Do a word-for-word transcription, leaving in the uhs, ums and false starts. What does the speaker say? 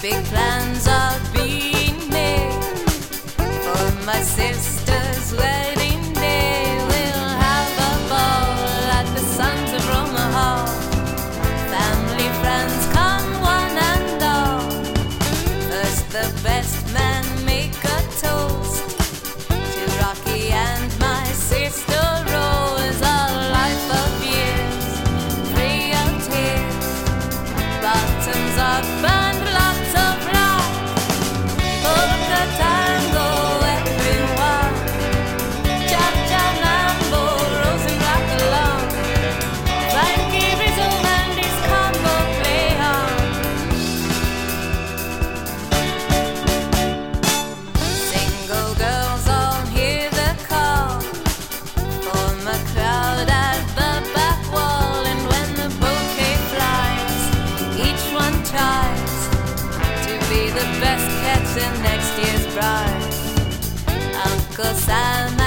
Big plans are being made for my sister's wedding day. We'll have a ball at the Sons of Omaha. Family, friends, come one and all. First the best man make a toast to Rocky and my sister Rose. A life of years, free of tears, bottoms up and lots of love. Polka tango, everyone. Cha-cha mambo, rose and black along. Frankie Rizzo and his combo play on. Single girls all hear the call, form a crowd at the back wall. And when the bouquet flies, each one tries to be the best catch in next year's bride. Uncle Sam